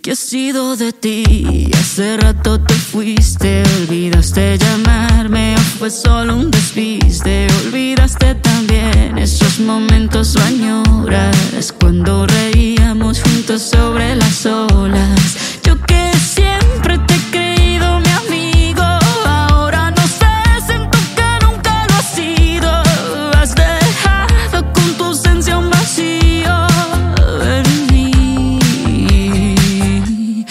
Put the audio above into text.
¿Qué ha sido de ti? Hace rato te fuiste. Olvidaste llamarme o fue solo un despiste. Olvidaste también esos momentos o añoras cuando reíamos juntos sobre las olas.